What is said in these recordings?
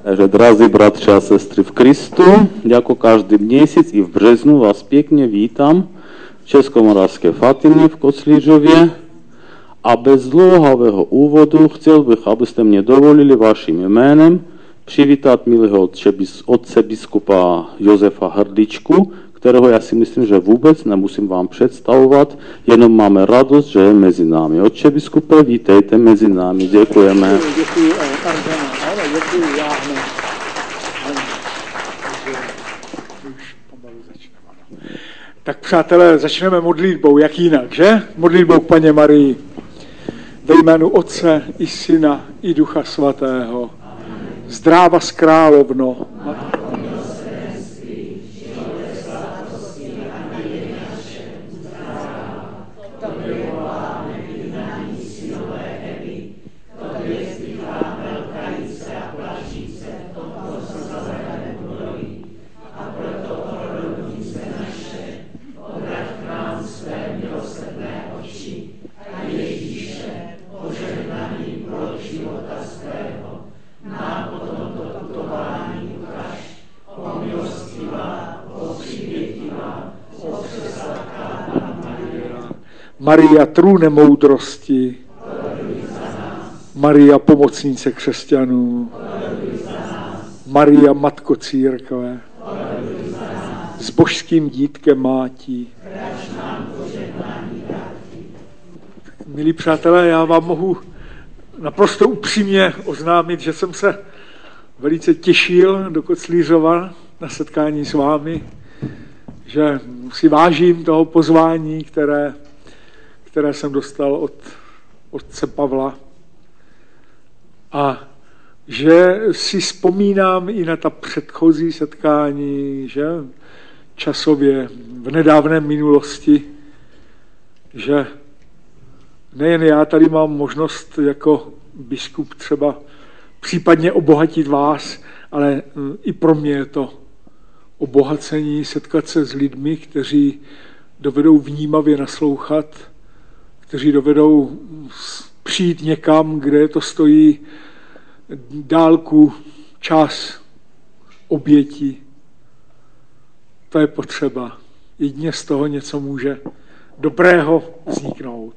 Takže drazí bratři a sestry v Kristu, jako každý měsíc i v březnu vás pěkně vítám v Českomoravské Fatime v Koclířově a bez dlouhého úvodu chtěl bych, abyste mě dovolili vaším jménem přivítat milého otce biskupa Josefa Hrdličku, kterého já si myslím, že vůbec nemusím vám představovat, jenom máme radost, že je mezi námi. Otče biskupe, vítejte mezi námi, děkujeme. Děkuji, děkuji, já hned. Tak přátelé, začneme modlitbou, jak jinak, že? Modlitbou k Panně Marii. Ve jménu Otce i Syna i Ducha Svatého. Zdráva z královno. Maria, trůne moudrosti, Maria, pomocnice křesťanů, Maria, matko církve, s božským dítkem mátí. Milí přátelé, já vám mohu naprosto upřímně oznámit, že jsem se velice těšil do Koclířova na setkání s vámi, že si vážím toho pozvání, které jsem dostal od otce Pavla a že si vzpomínám i na ta předchozí setkání, že časově v nedávné minulosti, že nejen já tady mám možnost jako biskup třeba případně obohatit vás, ale i pro mě je to obohacení setkat se s lidmi, kteří dovedou vnímavě naslouchat, kteří dovedou přijít někam, kde to stojí dálku, čas, oběti. To je potřeba. Jedině z toho něco může dobrého vzniknout.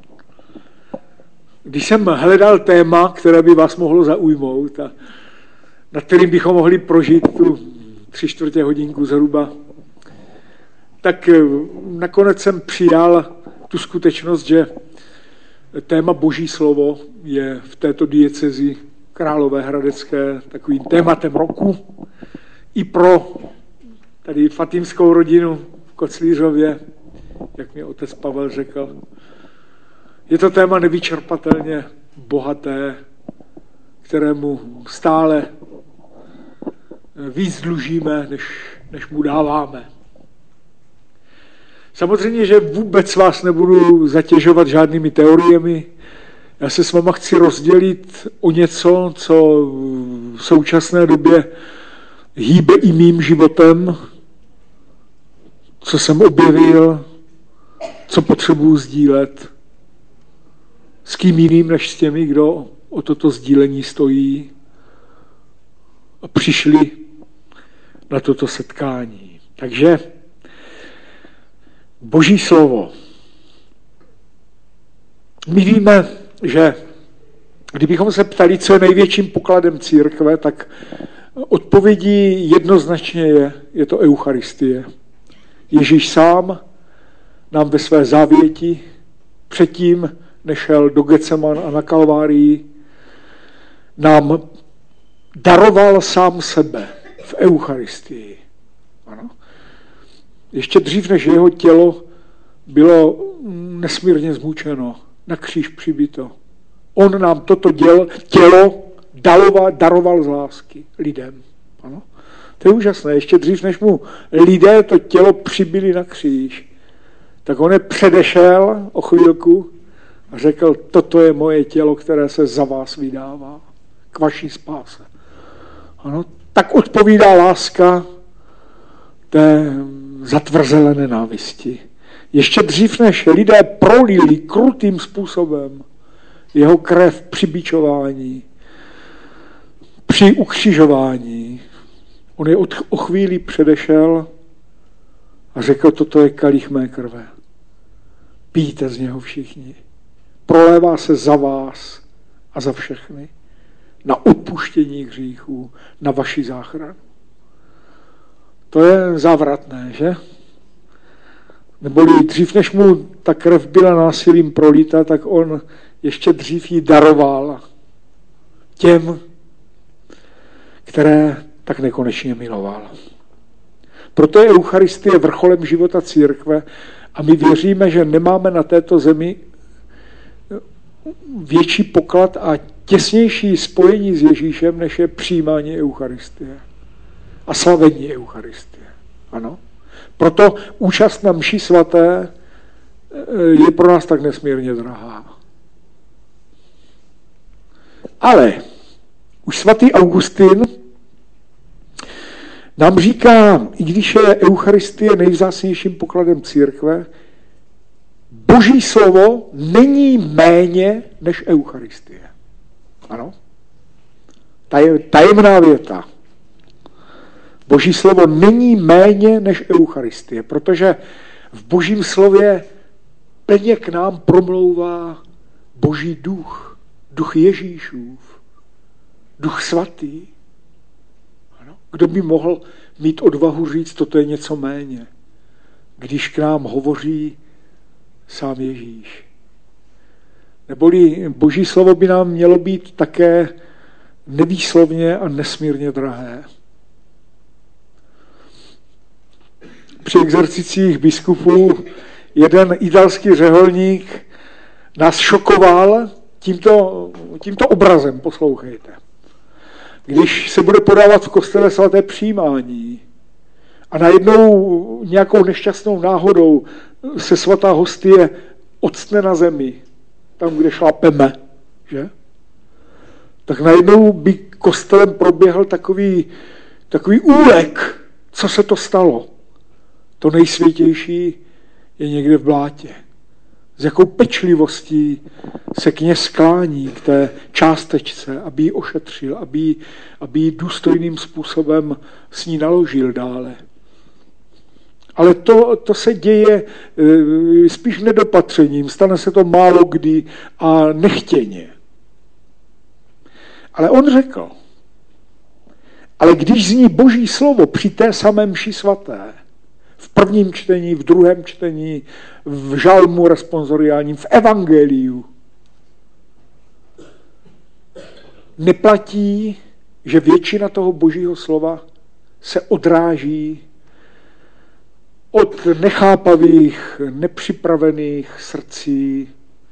Když jsem hledal téma, které by vás mohlo zaujmout a nad kterým bychom mohli prožít tu 3/4 hodinku zhruba, tak nakonec jsem přijal tu skutečnost, že téma Boží slovo je v této diecezi Královéhradecké takovým tématem roku i pro tady fatimskou rodinu v Koclířově, jak mi otec Pavel řekl. Je to téma nevyčerpatelně bohaté, kterému stále víc dlužíme, než mu dáváme. Samozřejmě, že vůbec vás nebudu zatěžovat žádnými teoriemi. Já se s váma chci rozdělit o něco, co v současné době hýbe i mým životem, co jsem objevil, co potřebuji sdílet. S kým jiným, než s těmi, kdo o toto sdílení stojí a přišli na toto setkání. Takže Boží slovo. My víme, že kdybychom se ptali, co je největším pokladem církve, tak odpovědí jednoznačně je to Eucharistie. Ježíš sám nám ve své závěti předtím, než šel do Getseman a na Kalvárii, nám daroval sám sebe v Eucharistii. Ano. Ještě dřív, než jeho tělo bylo nesmírně zmučeno, na kříž přibito. On nám toto tělo daroval z lásky lidem. Ano. To je úžasné. Ještě dřív, než mu lidé to tělo přibili na kříž, tak on je předešel o chvílku a řekl, toto je moje tělo, které se za vás vydává k vaší spáse. Ano. Tak odpovídá láska té zatvrzelé nenávisti. Ještě dřív, než lidé prolili krutým způsobem jeho krev při bičování, při ukřižování on je o chvíli předešel a řekl, toto je kalich mé krve. Pijte z něho všichni. Prolévá se za vás a za všechny. Na odpuštění hříchů, na vaši záchranu. To je závratné, že? Neboli dřív, než mu ta krev byla násilím prolita, tak on ještě dřív ji daroval těm, které tak nekonečně miloval. Proto je Eucharistie vrcholem života církve a my věříme, že nemáme na této zemi větší poklad a těsnější spojení s Ježíšem, než je přijímání Eucharistie a slavení Eucharistie. Ano. Proto účast na mši svaté je pro nás tak nesmírně drahá. Ale už svatý Augustin nám říká, i když je Eucharistie nejvzácnějším pokladem církve, Boží slovo není méně než Eucharistie. Ano? Tajemná věta. Boží slovo není méně než Eucharistie, protože v Božím slově plně k nám promlouvá Boží duch, duch Ježíšův, duch svatý. Ano? Kdo by mohl mít odvahu říct, toto je něco méně, když k nám hovoří sám Ježíš. Neboli Boží slovo by nám mělo být také nevýslovně a nesmírně drahé. Při exercicích biskupů jeden italský řeholník nás šokoval tímto obrazem, poslouchejte. Když se bude podávat v kostele svaté přijímání a najednou nějakou nešťastnou náhodou se svatá hostie octne na zemi, tam, kde šlapeme, že? Tak najednou by kostelem proběhl takový úlek, co se to stalo. To nejsvětější je někde v blátě. S jakou pečlivostí se kněz sklání k té částečce, aby ji ošetřil, aby ji důstojným způsobem s ní naložil dále. Ale to se děje spíš nedopatřením, stane se to málo kdy a nechtěně. Ale on řekl, ale když zní Boží slovo při té samé mši svaté, v prvním čtení, v druhém čtení, v žalmu responsoriálním, v evangeliu, neplatí, že většina toho Božího slova se odráží od nechápavých, nepřipravených srdcí,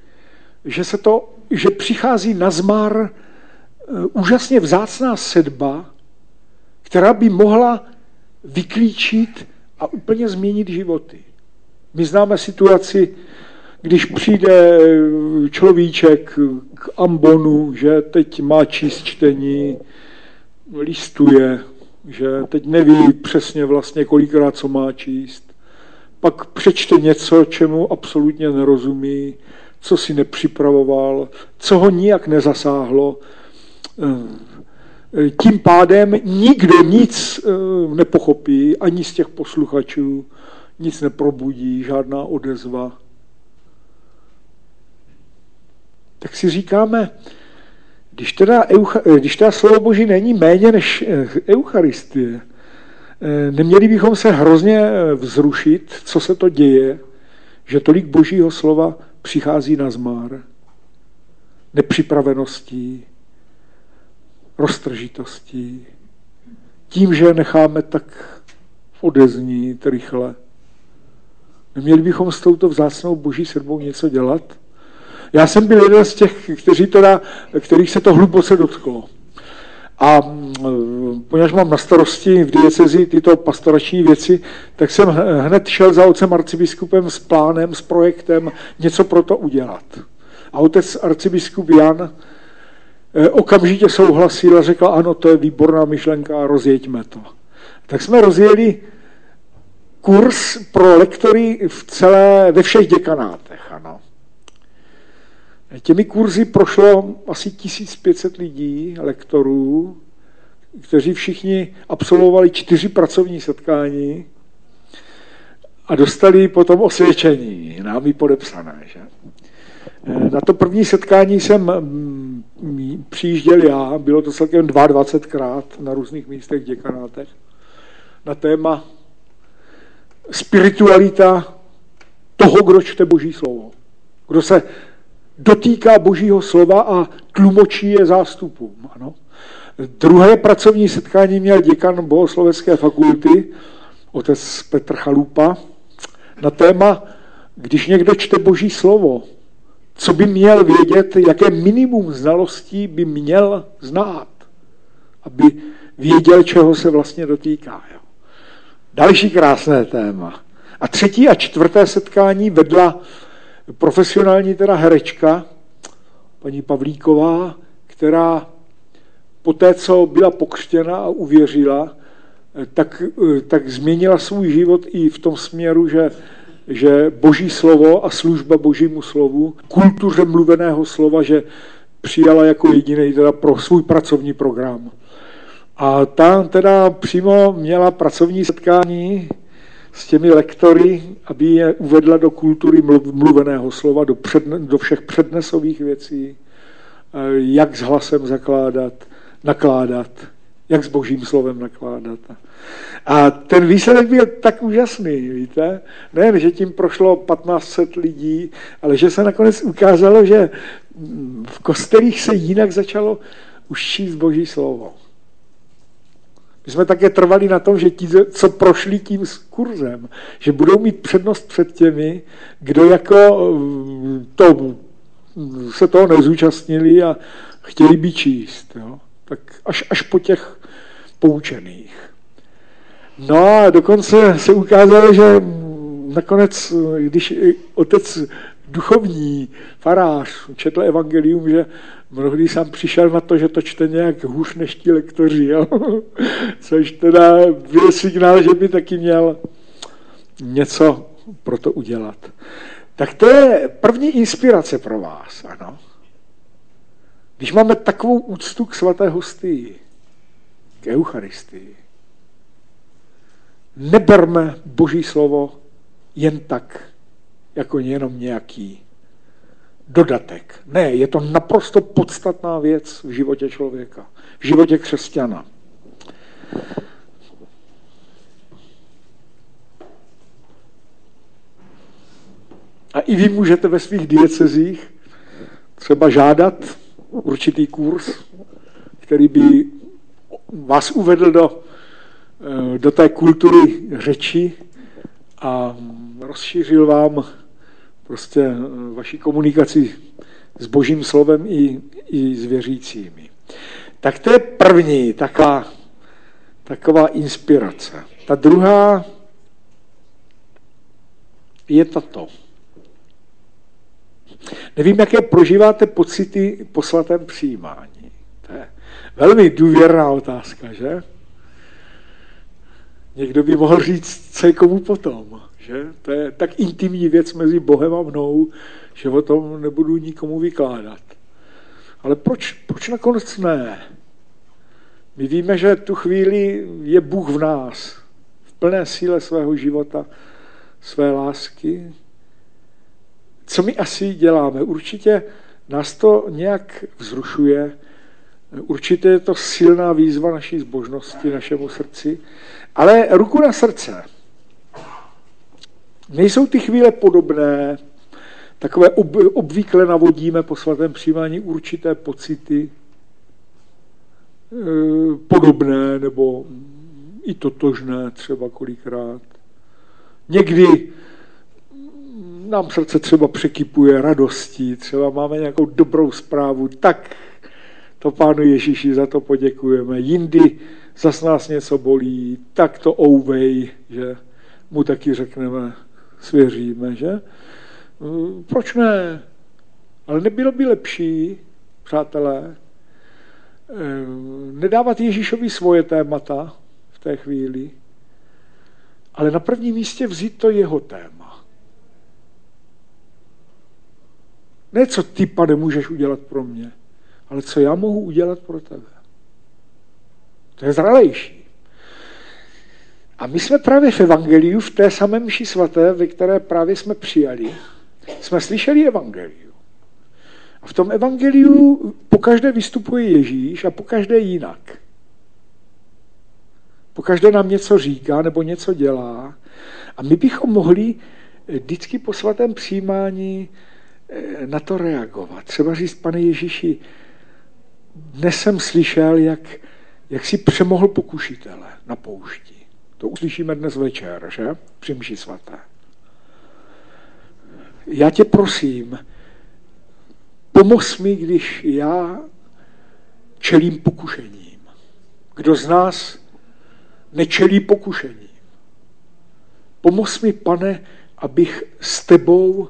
že přichází na zmar úžasně vzácná sedba, která by mohla vyklíčit a úplně změnit životy. My známe situaci, když přijde človíček k ambonu, že teď má číst čtení, listuje, že teď neví přesně vlastně kolikrát, co má číst. Pak přečte něco, čemu absolutně nerozumí, co si nepřipravoval, co ho nijak nezasáhlo. Tím pádem nikdo nic nepochopí, ani z těch posluchačů, nic neprobudí, žádná odezva. Tak si říkáme, když teda slovo Boží není méně než Eucharistie, neměli bychom se hrozně vzrušit, co se to děje, že tolik Božího slova přichází na zmar nepřipraveností, roztržitostí, tím, že necháme tak odeznít rychle. Neměli bychom s touto vzácnou Boží sedbou něco dělat? Já jsem byl jeden z těch, kterých se to hluboce dotklo. A poněvadž mám na starosti v diecezi tyto pastorační věci, tak jsem hned šel za otcem arcibiskupem s plánem, s projektem něco pro to udělat. A otec arcibiskup Jan okamžitě souhlasil a řekl, ano, to je výborná myšlenka, rozjeďme to. Tak jsme rozjeli kurz pro lektory ve všech děkanátech. Ano. Těmi kurzy prošlo asi 1500 lidí, lektorů, kteří všichni absolvovali 4 pracovní setkání a dostali potom osvědčení, námi podepsané. Že? Na to první setkání jsem přijížděl já, bylo to celkem 22krát na různých místech v děkanátech, na téma spiritualita toho, kdo čte Boží slovo. Kdo se dotýká Božího slova a tlumočí je zástupům. Ano. Druhé pracovní setkání měl děkan bohoslovecké fakulty, otec Petr Chalupa, na téma, když někdo čte Boží slovo, co by měl vědět, jaké minimum znalostí by měl znát, aby věděl, čeho se vlastně dotýká. Jo. Další krásné téma. A 3. a 4. setkání vedla profesionální teda herečka, paní Pavlíková, která poté, co byla pokřtěna a uvěřila, tak změnila svůj život i v tom směru, že Boží slovo a služba Božímu slovu, kultuře mluveného slova, že přijala jako jediný teda pro svůj pracovní program. A ta teda přímo měla pracovní setkání s těmi lektory, aby je uvedla do kultury mluveného slova, do všech přednesových věcí, jak s hlasem nakládat, jak s Božím slovem nakládat. A ten výsledek byl tak úžasný, víte? Nejen, že tím prošlo 1500 lidí, ale že se nakonec ukázalo, že v kostelích se jinak začalo už číst Boží slovo. My jsme také trvali na tom, že ti, co prošli tím kurzem, že budou mít přednost před těmi, kdo jako se toho nezúčastnili a chtěli by číst. Jo? Tak až po těch poučených. No a dokonce se ukázalo, že nakonec, když otec duchovní, farář, četl evangelium, že mnohdy sám přišel na to, že to čte nějak hůř než ti lektoři, jo? Což teda byl signál, že by taky měl něco pro to udělat. Tak to je první inspirace pro vás, ano. Když máme takovou úctu k svaté hostii, k Eucharistii, neberme Boží slovo jen tak, jako jenom nějaký dodatek. Ne, je to naprosto podstatná věc v životě člověka, v životě křesťana. A i vy můžete ve svých diecezích třeba žádat určitý kurz, který by vás uvedl do té kultury řeči a rozšířil vám prostě vaši komunikaci s Božím slovem i s věřícími. Tak to je první taková inspirace. Ta druhá je tato. Nevím, jaké prožíváte pocity po svatém přijímání. To je velmi důvěrná otázka, že? Někdo by mohl říct, co je komu potom, že? To je tak intimní věc mezi Bohem a mnou, že o tom nebudu nikomu vykládat. Ale proč nakonec ne? My víme, že tu chvíli je Bůh v nás, v plné síle svého života, své lásky. Co my asi děláme? Určitě nás to nějak vzrušuje, určitě je to silná výzva naší zbožnosti, našemu srdci, ale ruku na srdce. Nejsou ty chvíle podobné, takové obvykle navodíme po svatém přijímání určité pocity podobné nebo i totožné třeba kolikrát. Někdy nám srdce třeba překypuje radostí, třeba máme nějakou dobrou zprávu, tak to Pánu Ježíši za to poděkujeme. Jindy zas nás něco bolí, tak to ouvej, že mu taky řekneme, svěříme, že? Proč ne? Ale nebylo by lepší, přátelé, nedávat Ježíšovi svoje témata v té chvíli, ale na prvním místě vzít to jeho téma. Ne, co ty, Pane, můžeš udělat pro mě, ale co já mohu udělat pro tebe. To je zralejší. A my jsme právě v evangeliu, v té samé mši svaté, ve které právě jsme přijali, jsme slyšeli evangeliu. A v tom evangeliu pokaždé vystupuje Ježíš a pokaždé jinak. Pokaždé nám něco říká nebo něco dělá. A my bychom mohli vždycky po svatém přijímání na to reagovat. Třeba říct, Pane Ježíši, dnes jsem slyšel, jak si přemohl pokušitele na poušti. To uslyšíme dnes večer, že? Při mši svaté. Já tě prosím, pomoz mi, když já čelím pokušením. Kdo z nás nečelí pokušením? Pomoz mi, Pane, abych s tebou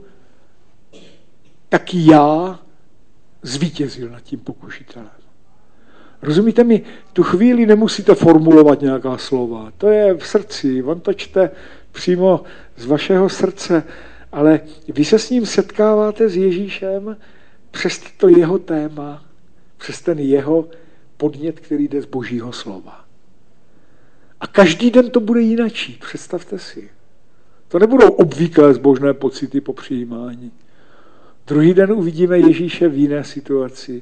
taky já zvítězil nad tím pokušitelem. Rozumíte mi, tu chvíli nemusíte formulovat nějaká slova. To je v srdci, on to čte přímo z vašeho srdce, ale vy se s ním setkáváte s Ježíšem přes to jeho téma, přes ten jeho podnět, který jde z Božího slova. A každý den to bude jinačí, představte si. To nebudou obvyklé zbožné pocity po přijímání. Druhý den uvidíme Ježíše v jiné situaci.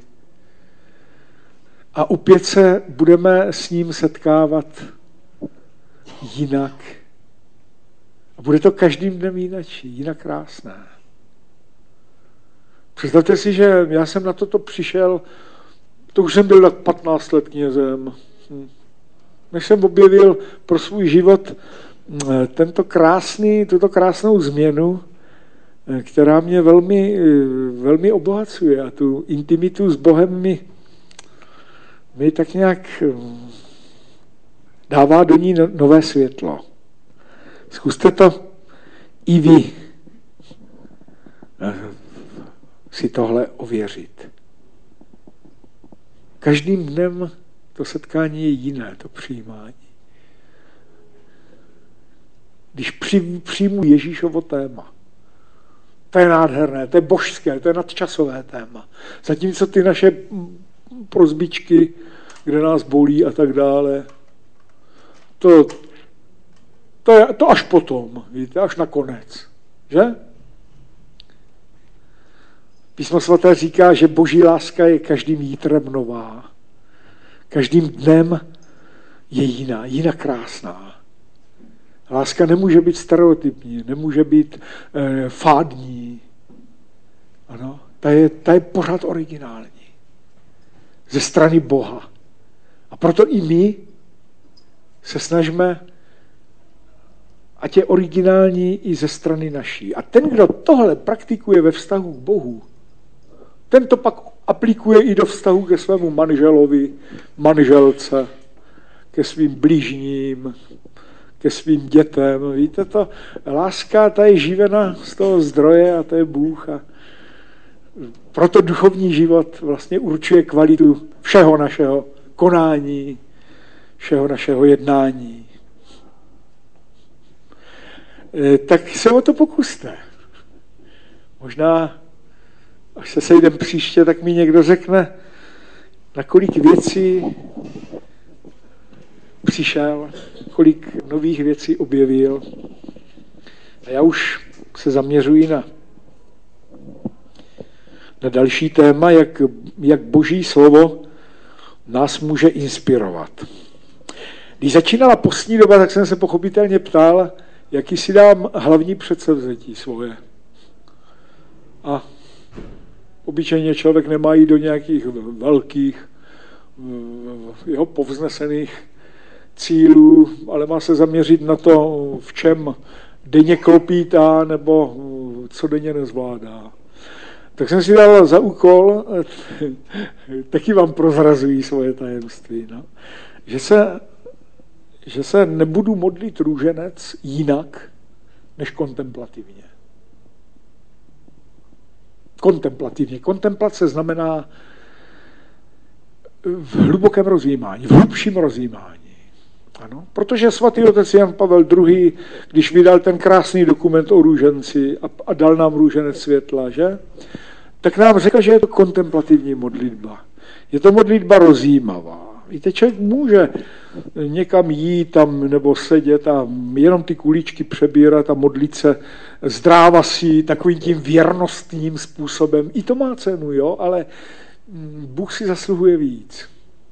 A opět se budeme s ním setkávat jinak. A bude to každým dnem jinačí, jinak krásné. Představte si, že já jsem na toto přišel, to už jsem byl tak 15 let knězem. Než jsem objevil pro svůj život tuto krásnou změnu, která mě velmi, velmi obohacuje a tu intimitu s Bohem mi tak nějak dává do ní nové světlo. Zkuste to i vy si tohle ověřit. Každým dnem to setkání je jiné, to přijímání. Když přijmu Ježíšovo téma, to je nádherné, to je božské, to je nadčasové téma. Zatímco ty naše prozbičky, kde nás bolí a tak dále, to až potom, víte, až nakonec. Že? Písmo svaté říká, že Boží láska je každým jítrem nová. Každým dnem je jiná krásná. Láska nemůže být stereotypní, nemůže být fádní. Ano, ta je pořád originální. Ze strany Boha. A proto i my se snažíme, ať je originální i ze strany naší. A ten, kdo tohle praktikuje ve vztahu k Bohu, ten to pak aplikuje i do vztahu ke svému manželovi, manželce, ke svým blížním, ke svým dětem. Víte to? Láska, ta je živena z toho zdroje a to je Bůh. A proto duchovní život vlastně určuje kvalitu všeho našeho konání, všeho našeho jednání. Tak se o to pokuste. Možná, až se sejdem příště, tak mi někdo řekne, na kolik věcí přišel, kolik nových věcí objevil. A já už se zaměřuji na další téma, jak Boží slovo nás může inspirovat. Když začínala postní doba, tak jsem se pochopitelně ptal, jaký si dám hlavní předsevzetí svoje. A obyčejně člověk nemá jít do nějakých velkých, jeho povznesených cílů, ale má se zaměřit na to, v čem denně klopítá nebo co denně nezvládá. Tak jsem si dal za úkol, taky vám prozrazují svoje tajemství, no, že se nebudu modlit růženec jinak, než kontemplativně. Kontemplativně. Kontemplace znamená v hlubokém rozjímání, v hlubším rozjímání. Ano? Protože svatý otec Jan Pavel II., když vydal ten krásný dokument o růženci a dal nám růženec světla, že? Tak nám řekl, že je to kontemplativní modlitba. Je to modlitba rozjímavá. Víte, člověk může někam jít tam nebo sedět a jenom ty kuličky přebírat a modlit se zdrávasí takovým tím věrnostním způsobem. I to má cenu, jo, ale Bůh si zasluhuje víc.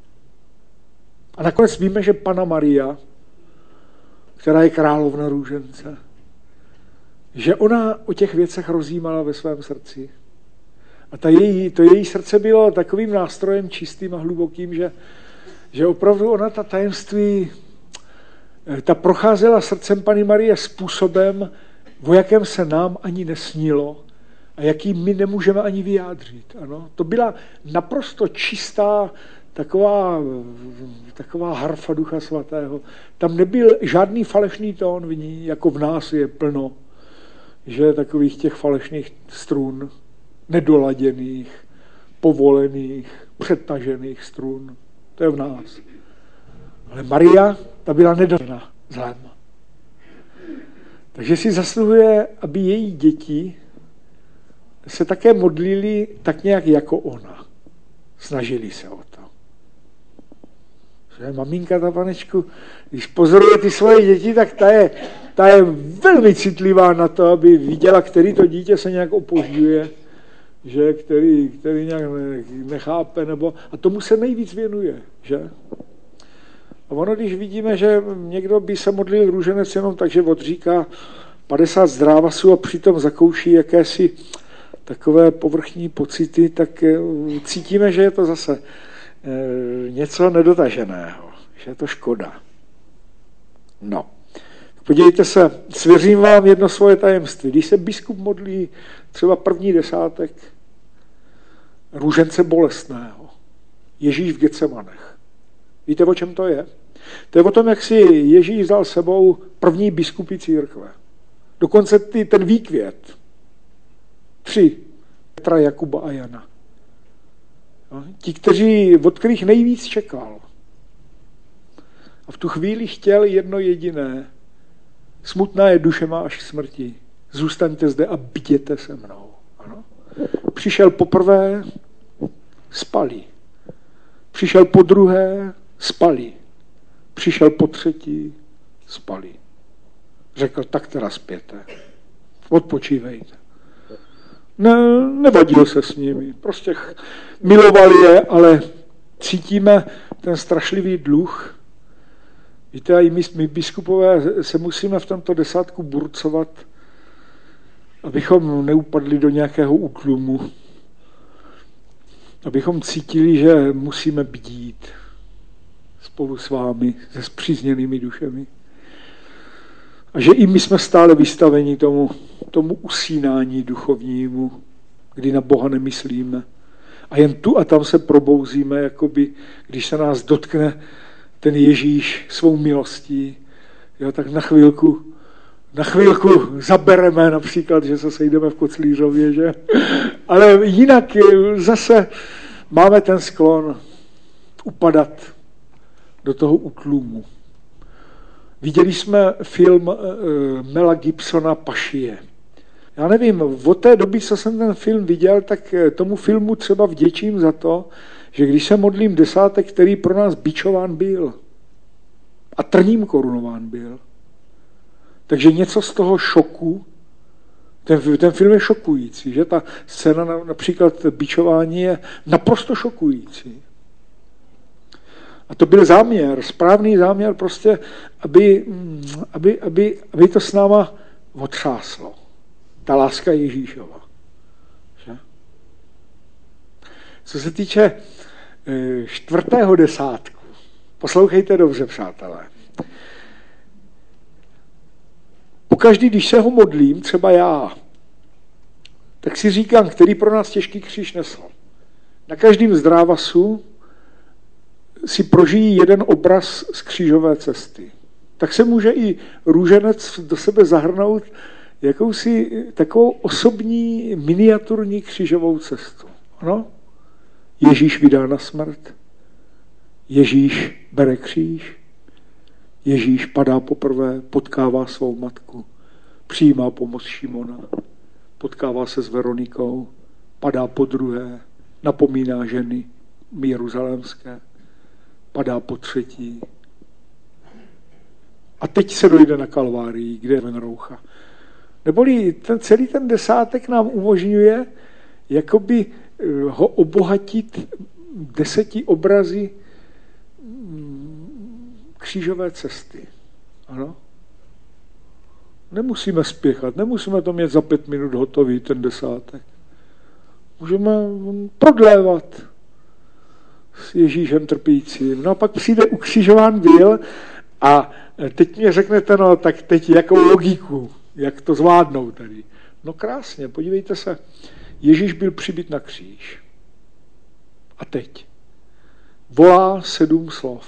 A nakonec víme, že Panna Maria, která je královna růžence, že ona o těch věcech rozjímala ve svém srdci. A to její srdce bylo takovým nástrojem čistým a hlubokým, že opravdu ona ta tajemství, ta procházela srdcem Panny Marie způsobem, o jakém se nám ani nesnilo a jaký my nemůžeme ani vyjádřit. Ano? To byla naprosto čistá taková harfa Ducha Svatého. Tam nebyl žádný falešný tón v ní, jako v nás je plno, že takových těch falešných strun, nedoladěných, povolených, přetažených strun. To je v nás. Ale Maria, ta byla nedoladěná zlem. Takže si zasluhuje, aby její děti se také modlili tak nějak jako ona. Snažili se o to. Že maminka, ta panečku, když pozoruje ty svoje děti, tak ta je velmi citlivá na to, aby viděla, který to dítě se nějak opožďuje, že který nějak nechápe, a tomu se nejvíc věnuje, že? A ono, když vidíme, že někdo by se modlil růženec jenom tak, že odříká 50 zdrávasů a přitom zakouší jakési takové povrchní pocity, tak cítíme, že je to zase něco nedotaženého, že je to škoda. No, podívejte se, svěřím vám jedno svoje tajemství. Když se biskup modlí třeba první desátek růžence bolestného, Ježíš v Getsemanech. Víte, o čem to je? To je o tom, jak si Ježíš vzal sebou první biskupy církve. Dokonce ten výkvět. 3. Petra, Jakuba a Jana. Ti, od kterých nejvíc čekal. A v tu chvíli chtěl jedno jediné. Smutná je duše má až k smrti. Zůstaňte zde a bděte se mnou. Ano? Přišel poprvé, spali. Přišel po druhé, spali. Přišel po třetí, spali. Řekl, tak teda spěte. Odpočívejte. Nevadil se s nimi. Prostě milovali je, ale cítíme ten strašlivý dluh. Víte, i my biskupové se musíme v tomto desátku burcovat, abychom neupadli do nějakého útlumu. Abychom cítili, že musíme bdít spolu s vámi, se spřízněnými dušemi. A že i my jsme stále vystaveni tomu usínání duchovnímu, kdy na Boha nemyslíme. A jen tu a tam se probouzíme, jakoby, když se nás dotkne ten Ježíš svou milostí, jo, tak na chvilku zabereme například, že se sejdeme v Koclířově, že? Ale jinak zase máme ten sklon upadat do toho útlumu. Viděli jsme film Mela Gibsona Pašie. Já nevím, od té doby, co jsem ten film viděl, tak tomu filmu třeba vděčím za to, že když se modlím desátek, který pro nás bičován byl a trním korunován byl, takže něco z toho šoku, ten film je šokující, že ta scéna například bičování je naprosto šokující. A to byl záměr, správný záměr prostě, aby to s náma otřáslo. Ta láska Ježíšova. Že? Co se týče 4. desátku, poslouchejte dobře, přátelé. Pokaždý, když se ho modlím, třeba já, tak si říkám, který pro nás těžký kříž nesl. Na každém zdrávasu si prožijí jeden obraz z křížové cesty. Tak se může i růženec do sebe zahrnout jakousi takovou osobní miniaturní křížovou cestu. Ano? Ježíš vydá na smrt. Ježíš bere kříž. Ježíš padá poprvé, potkává svou matku. Přijímá pomoc Šimona. Potkává se s Veronikou. Padá po druhé. Napomíná ženy jeruzalémské. padá po třetí. A teď se dojde na Kalvárii, kde je ten roucha. Neboli celý ten desátek nám umožňuje jakoby ho obohatit 10 obrazy křížové cesty. Ano? Nemusíme spěchat, nemusíme to mít za 5 minut hotový, ten desátek. Můžeme prodlévat s Ježíšem trpícím. No a pak přijde ukřižován byl a teď mě řeknete, no tak teď jakou logiku, jak to zvládnou tady. No krásně, podívejte se, Ježíš byl přibit na kříž. A teď volá 7 slov.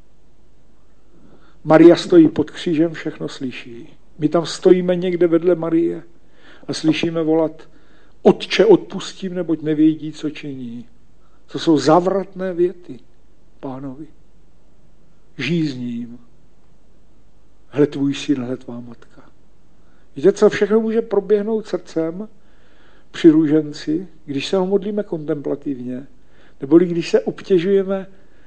Maria stojí pod křížem, všechno slyší. My tam stojíme někde vedle Marie a slyšíme volat: Otče, odpustím, neboť nevědí, co činí. To jsou závratné věty Pánovi. Žij s ním. Hle tvůj syn, hle tvá matka. Víte, co všechno může proběhnout srdcem při růženci, když se ho modlíme kontemplativně, nebo když se obtěžujeme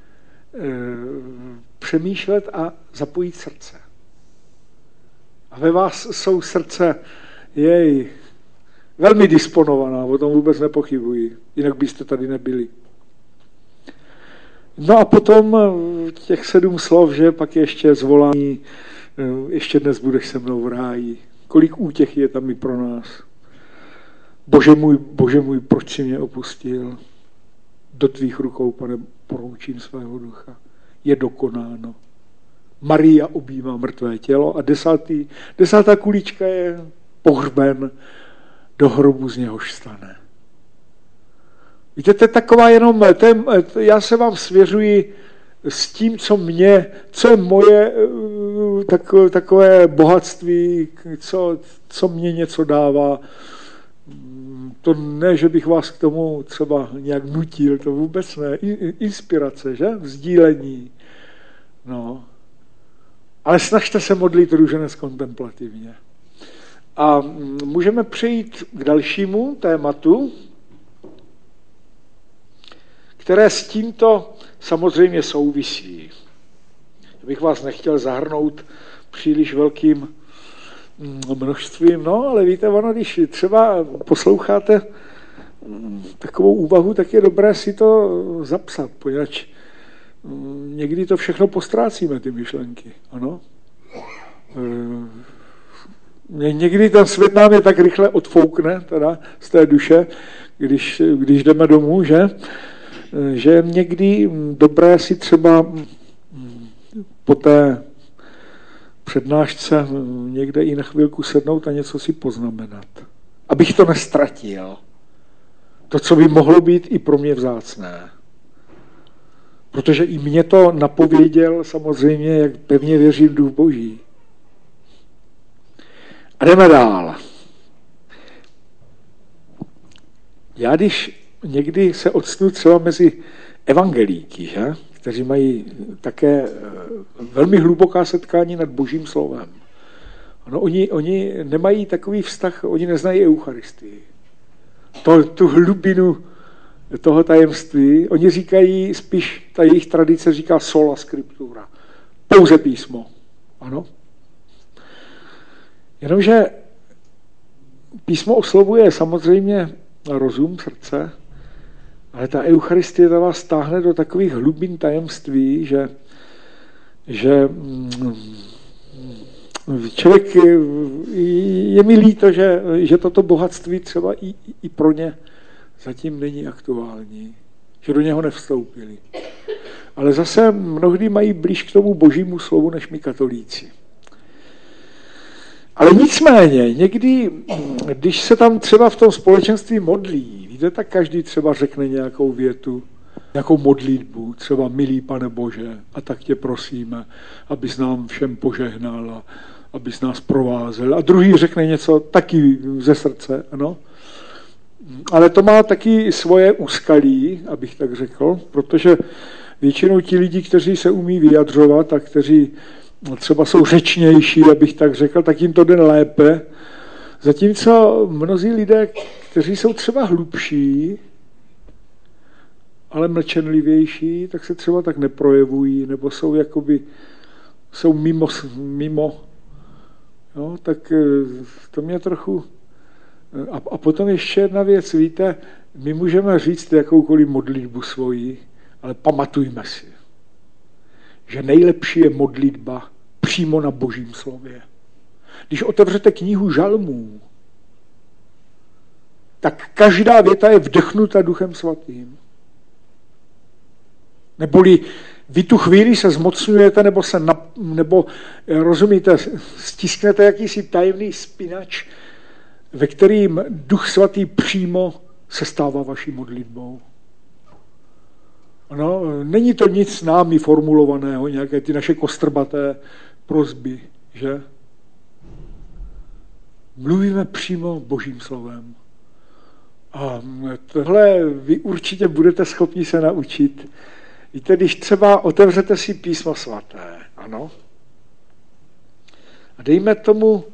přemýšlet a zapojit srdce. A ve vás jsou srdce velmi disponovaná, o tom vůbec nepochybuji, jinak byste tady nebyli. No a potom těch 7 slov, že pak ještě zvolání, ještě dnes budeš se mnou v ráji. Kolik útěchy je tam i pro nás. Bože můj, proč jsi mě opustil? Do tvých rukou, Pane, poroučím svého ducha. Je dokonáno. Maria objímá mrtvé tělo a 10. kulička je pohřben do hrobu, z něhož stane. Víte, to je taková jenom, já se vám svěřuji s tím, co je moje takové bohatství, co mě něco dává. To ne, že bych vás k tomu třeba nějak nutil, to vůbec ne. Inspirace, že? Sdílení. No. Ale snažte se modlit růženec kontemplativně. A můžeme přejít k dalšímu tématu, které s tímto samozřejmě souvisí. Já bych vás nechtěl zahrnout příliš velkým množstvím, no, ale víte, ono, když třeba posloucháte takovou úvahu, tak je dobré si to zapsat, poněvadž někdy to všechno postrácíme, ty myšlenky, ano. Někdy ten svět nám je tak rychle odfoukne, teda z té duše, když jdeme domů, že je někdy dobré si třeba po té přednášce někde i na chvilku sednout a něco si poznamenat. Abych to nestratil. To, co by mohlo být i pro mě vzácné. Protože i mě to napověděl samozřejmě, jak pevně věří v Duch Boží. A jdeme dál. Já když někdy se odstnu třeba mezi evangelíky, že? Kteří mají také velmi hluboká setkání nad Božím slovem. No, oni nemají takový vztah, oni neznají Eucharistii. Tu hlubinu toho tajemství, oni říkají spíš, ta jejich tradice říká sola scriptura. Pouze písmo. Ano. Jenomže písmo oslovuje samozřejmě rozum, srdce, ale ta Eucharistie ta vás stáhne do takových hlubin tajemství, že člověk, je mi líto, že toto bohatství třeba i pro ně zatím není aktuální, že do něho nevstoupili. Ale zase mnohdy mají blíž k tomu Božímu slovu, než my katolíci. Ale nicméně, někdy, když se tam třeba v tom společenství modlí, víte, tak každý třeba řekne nějakou větu, nějakou modlitbu, třeba milý Pane Bože, a tak tě prosíme, abys nám všem požehnal a abys nás provázel. A druhý řekne něco taky ze srdce, ano. Ale to má taky svoje úskalí, abych tak řekl, protože většinou ti lidi, kteří se umí vyjadřovat a kteří třeba jsou řečnější, abych tak řekl, tak jim to jde lépe. Zatímco mnozí lidé, kteří jsou třeba hlubší ale mlčenlivější, tak se třeba tak neprojevují, nebo jsou jakoby, jsou mimo. Jo, tak to mě trochu... A potom ještě jedna věc, víte, my můžeme říct jakoukoliv modlitbu svoji, ale pamatujme si, že nejlepší je modlitba přímo na Božím slově. Když otevřete knihu žalmů, tak každá věta je vdechnuta Duchem Svatým. Neboli vy tu chvíli se zmocňujete, nebo rozumíte, stisknete jakýsi tajemný spinač, ve kterým Duch Svatý přímo se stává vaší modlitbou. No, není to nic námi formulovaného, nějaké ty naše kostrbaté prosby, že? Mluvíme přímo Božím slovem. A tohle vy určitě budete schopni se naučit. Víte, když třeba otevřete si Písmo svaté, ano, a dejme tomu,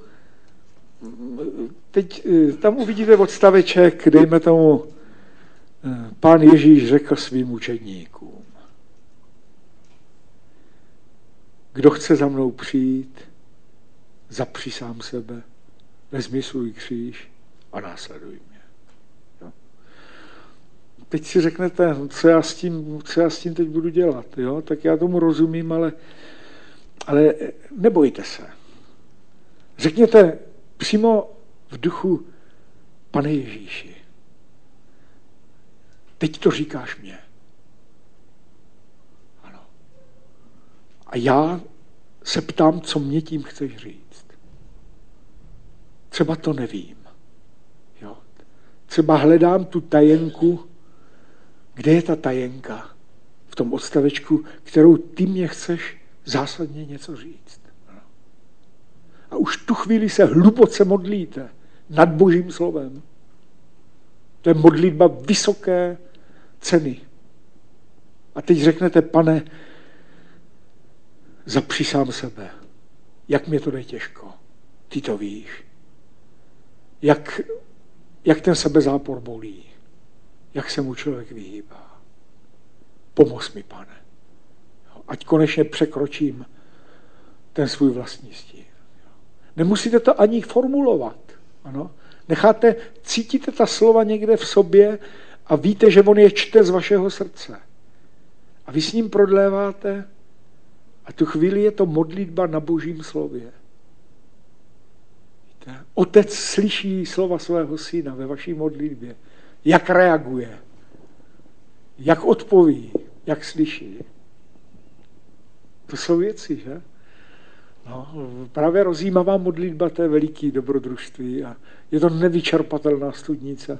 teď tam uvidíte odstaveček, dejme tomu, Pán Ježíš řekl svým učedníkům: kdo chce za mnou přijít, zapři sám sebe, vezmi svůj kříž a následuj mě. Jo? Teď si řeknete, co já s tím teď budu dělat. Jo? Tak já tomu rozumím, ale nebojte se. Řekněte přímo v duchu: Pane Ježíši, teď to říkáš mně. Ano. A já se ptám, co mě tím chceš říct. Třeba to nevím. Jo. Třeba hledám tu tajenku. Kde je ta tajenka? V tom odstavečku, kterou ty mě chceš zásadně něco říct. Ano. A už tu chvíli se hluboce modlíte nad Božím slovem. To je modlitba vysoké ceny. A teď řeknete: Pane, zapři sám sebe. Jak mě to jde těžko. Ty to víš. Jak ten sebezápor bolí. Jak se mu člověk vyhýbá. Pomoz mi, Pane. Ať konečně překročím ten svůj vlastní stín. Nemusíte to ani formulovat. Ano. Cítíte ta slova někde v sobě a víte, že on je čte z vašeho srdce. A vy s ním prodléváte a tu chvíli je to modlitba na Božím slově. Víte? Otec slyší slova svého syna ve vaší modlitbě. Jak reaguje, jak odpoví, jak slyší. To jsou věci, že? No, právě rozjímavá modlitba, to je veliký dobrodružství a je to nevyčerpatelná studnice.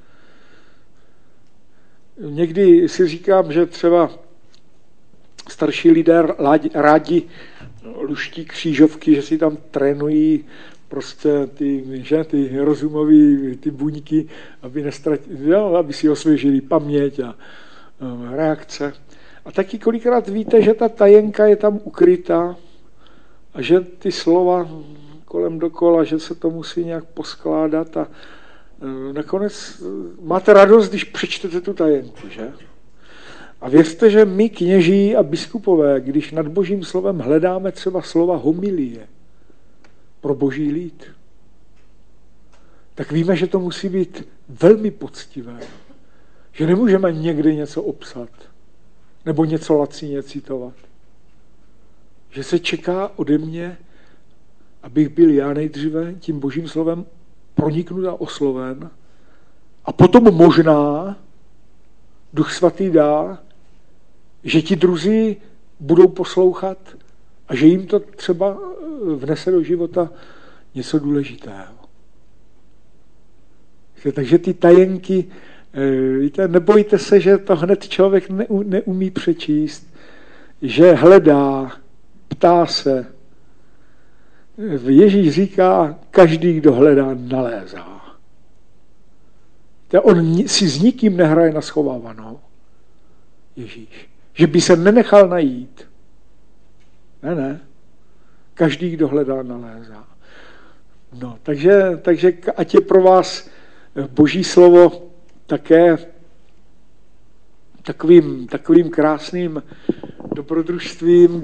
Někdy si říkám, že třeba starší lidé rádi luští křížovky, že si tam trénují prostě ty rozumové ty buňky, aby si osvěžili paměť a reakce. A taky kolikrát víte, že ta tajenka je tam ukrytá a že ty slova kolem dokola, že se to musí nějak poskládat a nakonec máte radost, když přečtete tu tajenku, že? A věřte, že my, kněží a biskupové, když nad Božím slovem hledáme třeba slova homilie pro Boží lid, tak víme, že to musí být velmi poctivé. Že nemůžeme někdy něco obsat nebo něco lacině citovat. Že se čeká ode mě, abych byl já nejdříve tím Božím slovem proniknut a osloven a potom možná Duch Svatý dá, že ti druzí budou poslouchat a že jim to třeba vnese do života něco důležitého. Takže ty tajenky, víte, nebojte se, že to hned člověk neumí přečíst, že hledá, ptá se. Ježíš říká, každý, kdo hledá, nalézá. On si s nikým nehraje na schovávanou. Ježíš. Že by se nenechal najít. Ne. Každý, kdo hledá, nalézá. No, takže ať je pro vás Boží slovo také takovým krásným dobrodružstvím,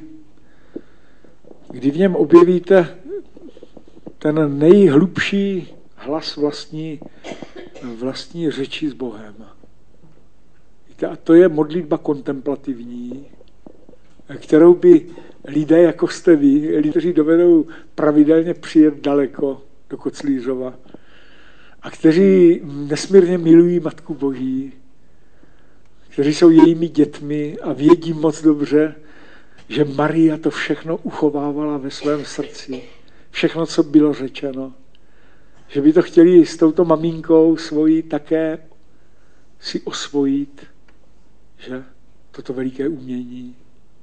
kdy v něm objevíte ten nejhlubší hlas vlastní řeči s Bohem. Víte, a to je modlitba kontemplativní, kterou by lidé, jako jste vy, kteří dovedou pravidelně přijet daleko do Koclířova a kteří nesmírně milují Matku Boží, kteří jsou jejími dětmi a vědí moc dobře, že Maria to všechno uchovávala ve svém srdci. Všechno, co bylo řečeno. Že by to chtěli s touto maminkou svojí také si osvojit, že toto veliké umění.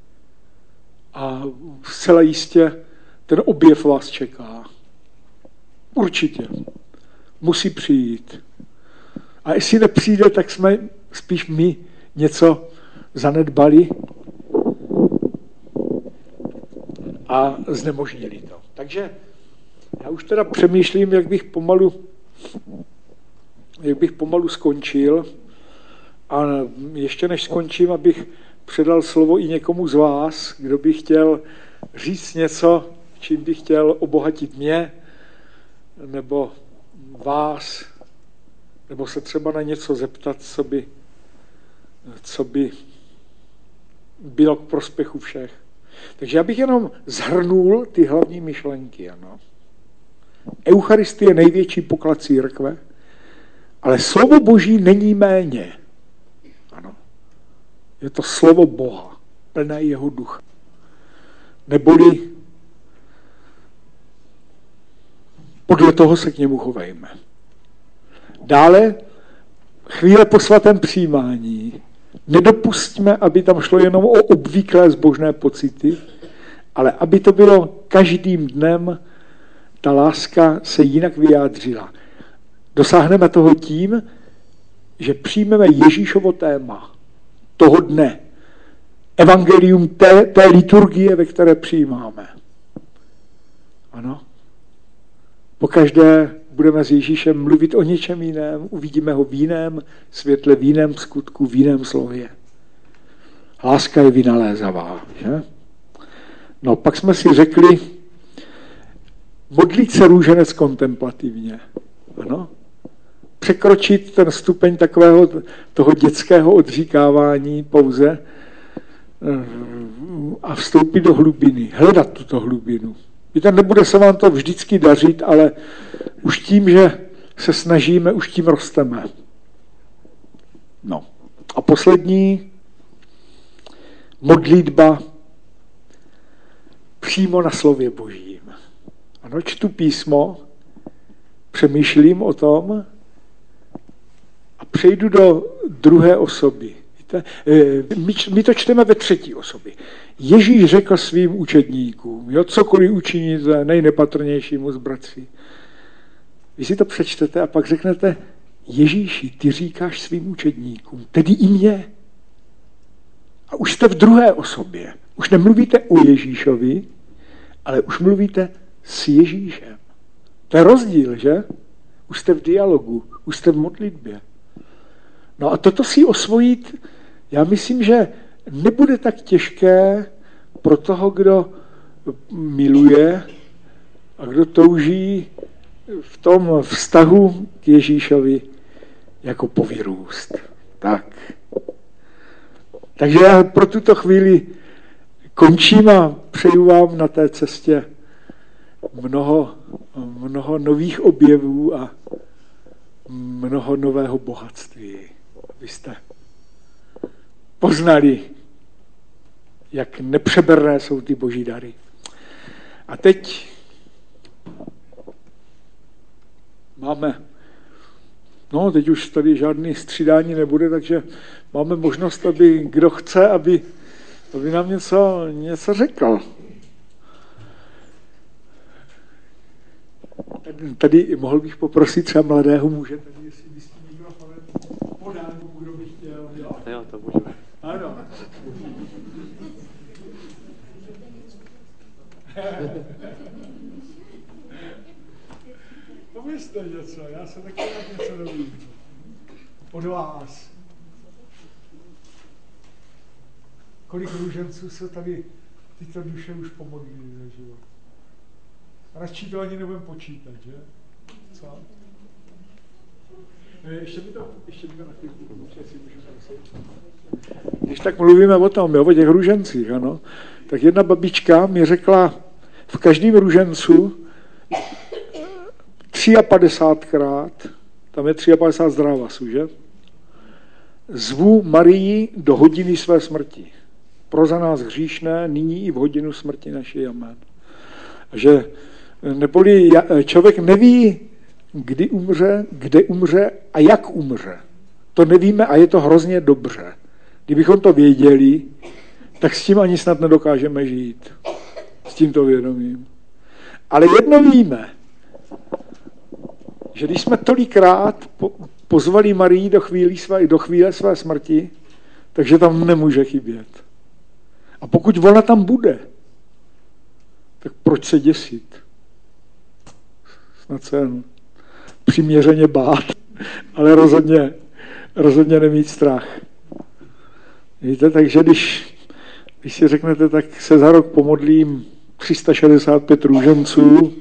A zcela jistě ten objev vás čeká. Určitě. Musí přijít. A jestli nepřijde, tak jsme spíš my něco zanedbali a znemožnili to. Takže já už teda přemýšlím, jak bych pomalu skončil a ještě než skončím, abych předal slovo i někomu z vás, kdo by chtěl říct něco, čím by chtěl obohatit mě, nebo vás, nebo se třeba na něco zeptat, co by bylo k prospěchu všech. Takže já bych jenom zhrnul ty hlavní myšlenky. Ano. Eucharistie je největší poklad církve, ale slovo Boží není méně. Ano. Je to slovo Boha, plné jeho ducha. Neboli podle toho se k němu chovejme. Dále chvíle po svatém přijímání. Nedopustíme, aby tam šlo jenom o obvyklé zbožné pocity, ale aby to bylo každým dnem, ta láska se jinak vyjádřila. Dosáhneme toho tím, že přijmeme Ježíšovo téma toho dne. Evangelium té liturgie, ve které přijímáme. Ano. Pokaždé budeme s Ježíšem mluvit o něčem jiném, uvidíme ho v jiném světle, v jiném skutku, v jiném slově. Láska je vynalézavá, že? No, pak jsme si řekli, modlit se růženec kontemplativně. Ano? Překročit ten stupeň takového toho dětského odříkávání pouze a vstoupit do hlubiny, hledat tuto hlubinu. Víte, nebude se vám to vždycky dařit, ale už tím, že se snažíme, už tím rosteme. No. A poslední modlitba přímo na slově Božím. Ano, čtu písmo, přemýšlím o tom a přejdu do druhé osoby. Víte? My to čteme ve třetí osobě. Ježíš řekl svým učedníkům, jo, cokoliv učiníte nejnepatrnějšímu z bratří. Vy si to přečtete a pak řeknete, Ježíši, ty říkáš svým učedníkům, tedy i mě. A už jste v druhé osobě. Už nemluvíte o Ježíšovi, ale už mluvíte s Ježíšem. To je rozdíl, že? Už jste v dialogu, už jste v modlitbě. No a toto si osvojit, já myslím, že nebude tak těžké pro toho, kdo miluje a kdo touží v tom vztahu k Ježíšovi jako povyrůst. Tak. Takže já pro tuto chvíli končím a přeju vám na té cestě mnoho nových objevů a mnoho nového bohatství. Abyste poznali, jak nepřeberné jsou ty boží dary. A teď teď už tady žádný střídání nebude, takže máme možnost, aby kdo chce, aby nám něco řekl. Tady mohl bych poprosit třeba mladého muže, tady jestli by s tím mikrofonem podal, kdo by chtěl. Jo, to můžeme. Ano. Povězte něco, já se taky něco dovím. Od vás. kolik růženců se tady tyto duše už pomodlí za život. Radši to ani nebudeme počítat, že? Co? Ještě by to na chvíli, si můžu prosit. Když tak mluvíme o tom, jo, o těch růžencích, ano, tak jedna babička mi řekla, v každém růžencu 53krát, tam je 53 zdravasů, že? Zvu Marii do hodiny své smrti. Pro za nás hříšné, nyní i v hodinu smrti naší, amen. Že neboli člověk neví, kdy umře, kde umře a jak umře. To nevíme a je to hrozně dobře. Kdybychom to věděli, tak s tím ani snad nedokážeme žít. S tímto vědomím. Ale jedno víme, že když jsme tolikrát pozvali Marii do chvíle své smrti, takže tam nemůže chybět. A pokud ona tam bude, tak proč se děsit? Snad se přiměřeně bát, ale rozhodně nemít strach. Víte, takže když si řeknete, tak se za rok pomodlím 365 růženců,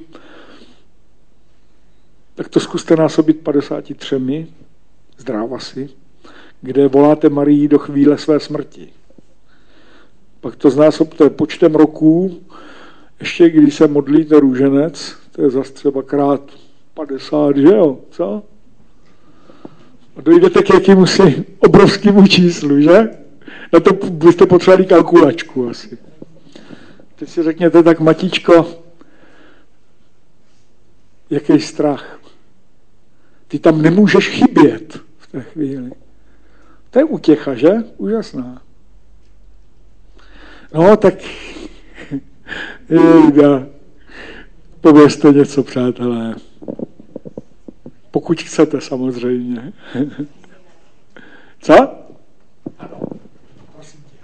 tak to zkuste násobit 53 zdrávasy, kde voláte Marii do chvíle své smrti. Pak to znásobte počtem roků, ještě když se modlíte růženec, to je zase třeba krát 50, že jo, co? A dojdete k jakýmusi obrovskému číslu, že? Na to byste potřebovali kalkulačku asi. Teď si řekněte, tak matičko, jaký strach. Ty tam nemůžeš chybět v té chvíli. To je útěcha, že? Úžasná. No, tak povězte něco, přátelé. Pokud chcete, samozřejmě. Co? Ano. Prosím tě.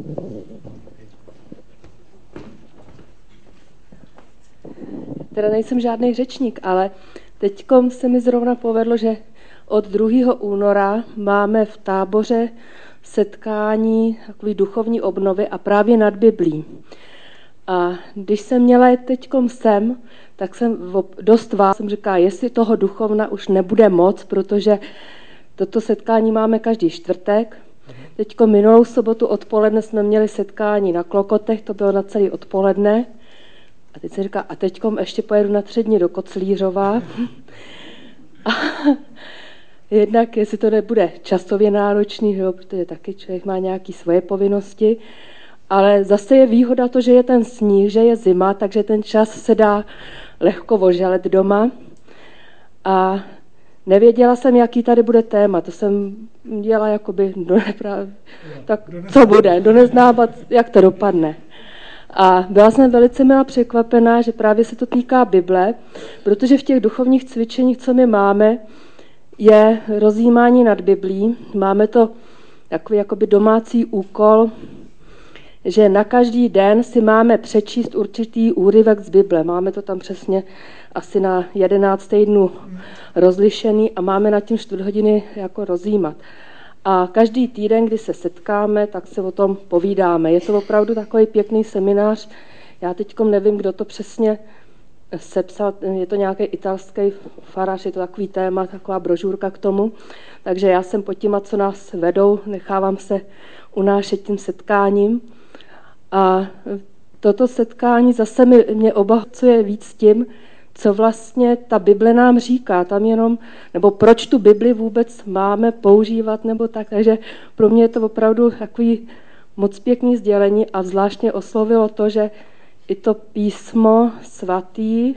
Teda nejsem žádný řečník, ale teďkom se mi zrovna povedlo, že od 2. února máme v Táboře setkání takový duchovní obnovy a právě nad Biblí. A když jsem měla jet teďkom sem, tak jsem dost vás jsem říkala, jestli toho duchovna už nebude moc, protože toto setkání máme každý čtvrtek. Teďko minulou sobotu odpoledne jsme měli setkání na Klokotech, to bylo na celý odpoledne. A teď jsem říkala, a teďkom ještě pojedu na 3 dny do Koclířova. A jednak, jestli to nebude časově náročný, jo, protože taky člověk má nějaké svoje povinnosti, ale zase je výhoda to, že je ten sníh, že je zima, takže ten čas se dá lehko ožalet doma. A nevěděla jsem, jaký tady bude téma, to jsem dělala jakoby, tak co bude, kdo nezná, jak to dopadne. A byla jsem velice milá překvapená, že právě se to týká Bible, protože v těch duchovních cvičeních, co my máme, je rozjímání nad Biblí. Máme to takový jakoby domácí úkol, že na každý den si máme přečíst určitý úryvek z Bible. Máme to tam přesně asi na 11 týdnů rozlišený a máme nad tím 4 hodiny jako rozjímat. A každý týden, kdy se setkáme, tak se o tom povídáme. Je to opravdu takový pěkný seminář. Já teďkom nevím, kdo to přesně sepsal. Je to nějaký italský farář, je to takový téma, taková brožurka k tomu. Takže já jsem pod těma, co nás vedou, nechávám se unášet tím setkáním. A toto setkání zase mě obohacuje víc tím, co vlastně ta Bible nám říká, tam jenom, nebo proč tu Bibli vůbec máme používat, nebo tak. Takže pro mě je to opravdu takový moc pěkný sdělení a zvláštně oslovilo to, že i to písmo svatý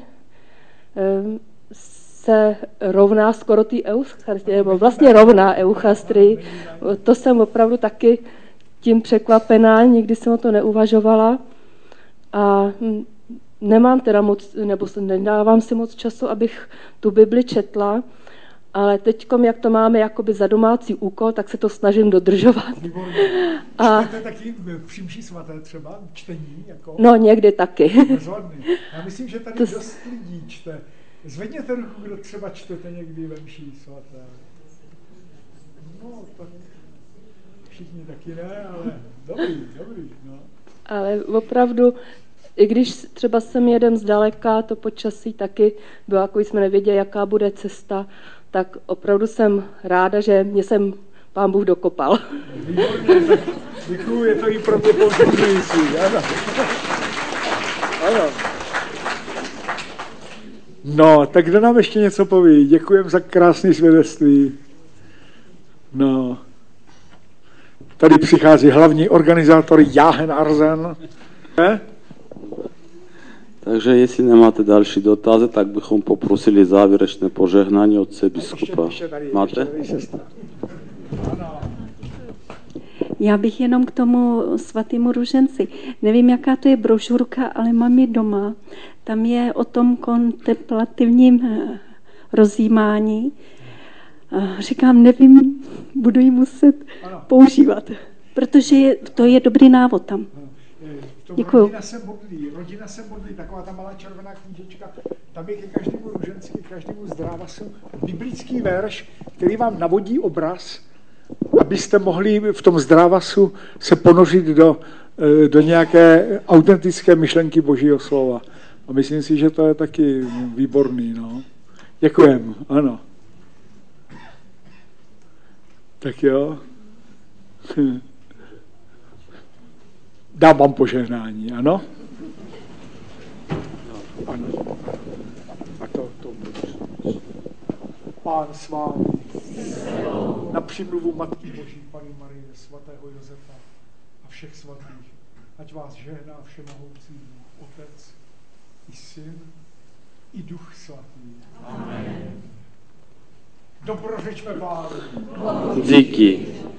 se rovná skoro té eucharistii, nebo vlastně rovná eucharistii. To jsem opravdu taky tím překvapená, nikdy jsem o to neuvažovala. A nemám teda moc, nebo nedávám si moc času, abych tu Bibli četla, ale teďkom, jak to máme jakoby za domácí úkol, tak se to snažím dodržovat. A čtete taky při mši svaté třeba čtení? Jako? No, někdy taky. Já myslím, že tady dost lidí čte. Zvedněte ruku, kdo třeba čtete někdy ve mši svaté. No, tak Všichni taky ne, ale dobrý, no. Ale opravdu, i když třeba sem jedem zdaleka, to počasí taky bylo, jako jsme nevěděli, jaká bude cesta, tak opravdu jsem ráda, že mě sem Pán Bůh dokopal. Výborně, tak děkuju, je to i pro mě povzbuzující. Ano. No, tak kdo nám ještě něco poví? Děkujem za krásné svědectví. No. Tady přichází hlavní organizátor Jáhen Arzen. Takže jestli nemáte další dotazy, tak bychom poprosili závěrečné požehnání otce biskupa. Máte? Já bych jenom k tomu svatému ruženci. Nevím, jaká to je brožurka, ale mám ji doma. Tam je o tom kontemplativním rozjímání. Říkám, nevím, budu ji muset používat, protože to je dobrý návod tam. Děkuju. Rodina se modlí, taková ta malá červená knížečka, tam je ke každému ruženci, ke každému zdrávasu biblický verš, který vám navodí obraz, abyste mohli v tom zdrávasu se ponořit do nějaké autentické myšlenky Božího slova. A myslím si, že to je taky výborný. No. Děkujem, ano. Tak jo. Dám vám požehnání, ano? Ano. A to Pán s vámi. Na přímluvu Matky Boží, Panny Marie, svatého Josefa a všech svatých, ať vás žehná všemohoucí Otec i Syn i Duch Svatý. Amen. Dobrořečme Pánu. Díky.